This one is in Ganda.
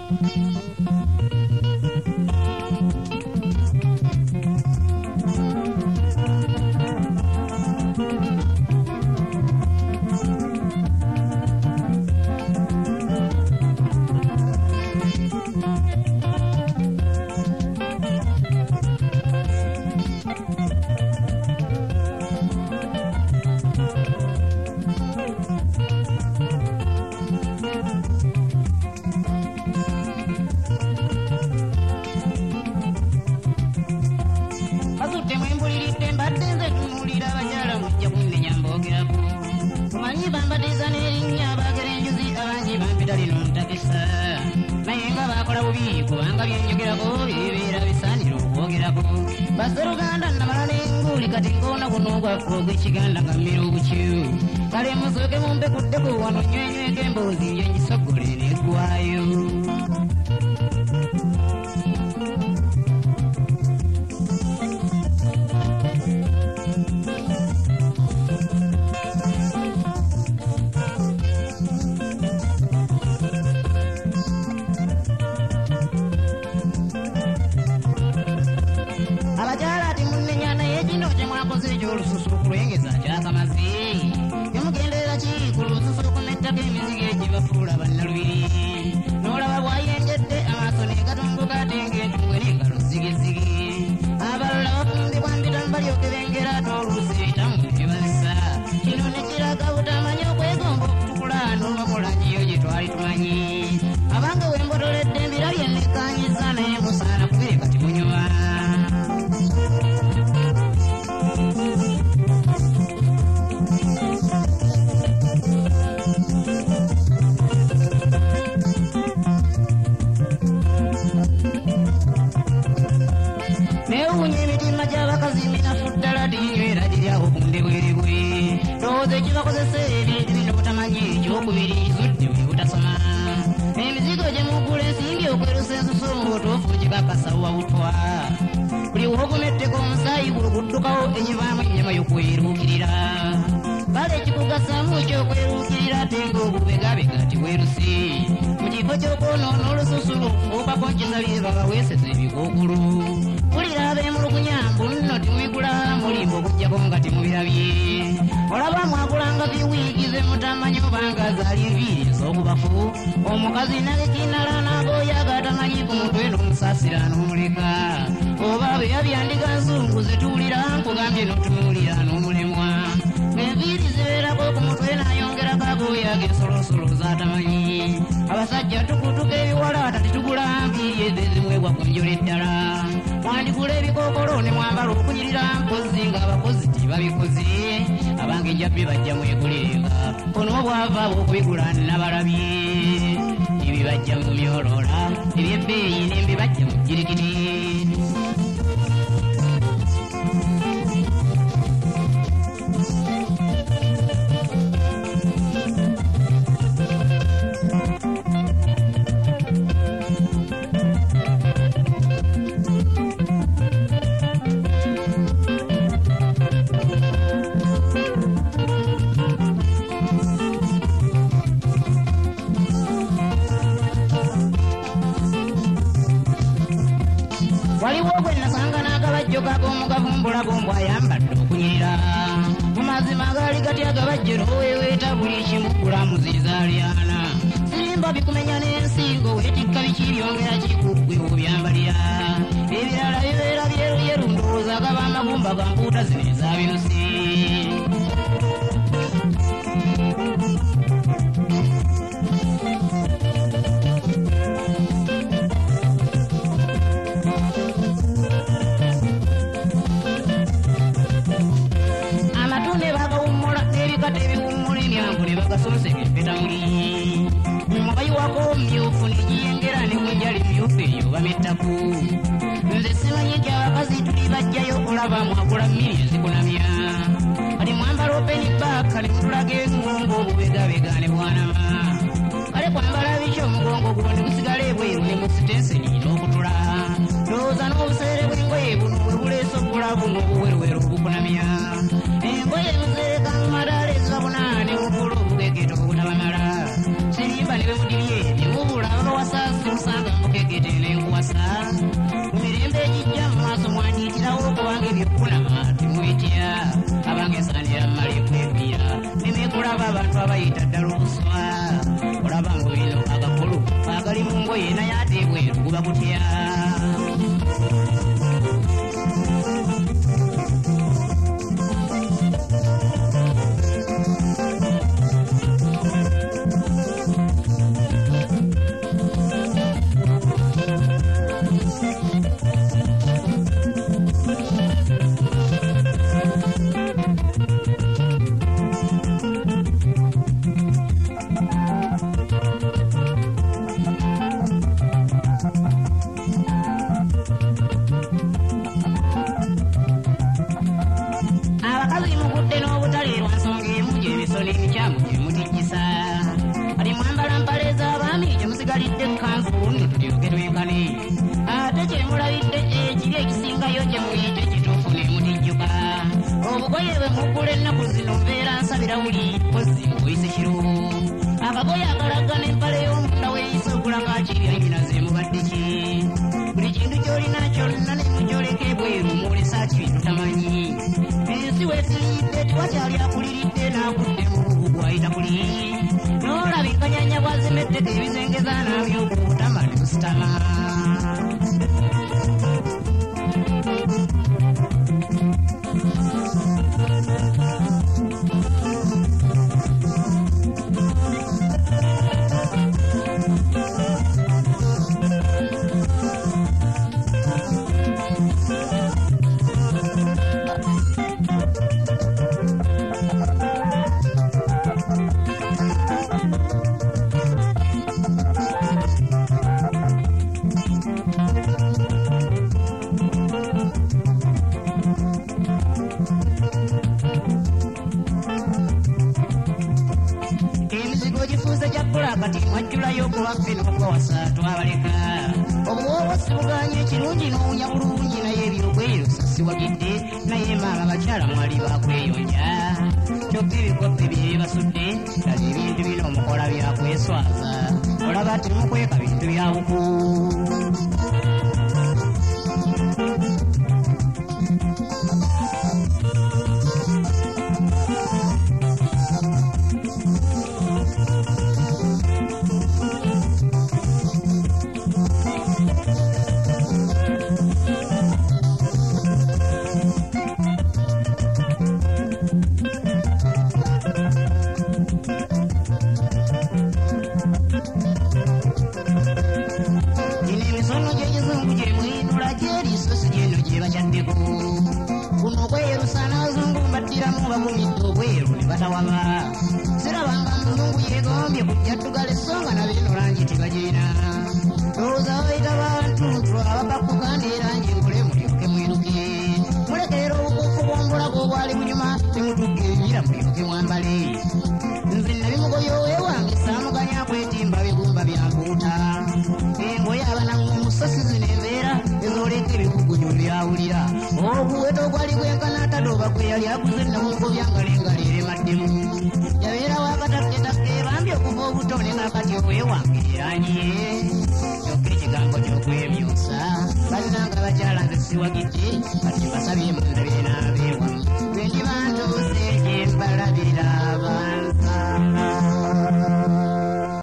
Baseruganda namalane nguli kati ngona kunogwa kurogo ekiganda nga mmira obukyu kale musoke mumpe kuddeko wano nywenyweko emboozi nyo ngisogole neggwayo omukazi nagekinala nagoyaga tamanyi ku mutwe n'omusasira n'omuleka oba bwe yabyandika nsungu zetuwulira nkugambye n'otunuulira n'omulemwa enviiri zibeerako ku mutwe n'ayongerako agoyaga ensolosolo z'atamanyi abasajja tukutuka ebiwalaata tetugula nviiri ezo ezimwebwa ku njolo eddala mwandikula ebikookolo ne mwambala okunyirira mpozi ng'abakozi tibabikoze abange njabbi bajja mwekulenga ono obwava bw'okubigula nabalabye ebibajja mu myolola ebyebbeeyi n'embibajja mu jirikiti Gombo ayambadde okunyirira mu mazima gaali gati agabajjero weeweeta buli kimu kulamuzizaaliana sirimba bikumenya n'ensingo weetikka biki byongera kikuggwe obyambalira ebirala bibeera byeruyeru ndowooza agaba amagumba ga mpuuta zino ez'abirusi mubayiwako myufu negiyengera ne wenjali myufu eyo bamettaku nze simanyi nti abakazi tuli bajjayo olaba mwagula mmiri ezikunamya kati mwambala openi baaka ne mutulaga engongo obubegabega ne bwanama kale kwambala biki omugongo guno ne musigala ebweru ne musitenseni n'okutula ndowooza n'obuseere bw'engoye buno bwe buleesa okula buno obuweruweru obukunamya engoye muzeeka mu madaala ezibabunaane mukula obugegeto obutabamala sirimba ne bwe mudibye ebyo mubula abawasasi musanga era mali kwebira nemekulaba abantu abayita ddala obuswa olaba ngo bino agakulu agali mu ngoye naye ate bweru guba gutya siwagite kati mbasabye mundabire n'abeewamu bwe ndiba ntuuse gye mbalabirira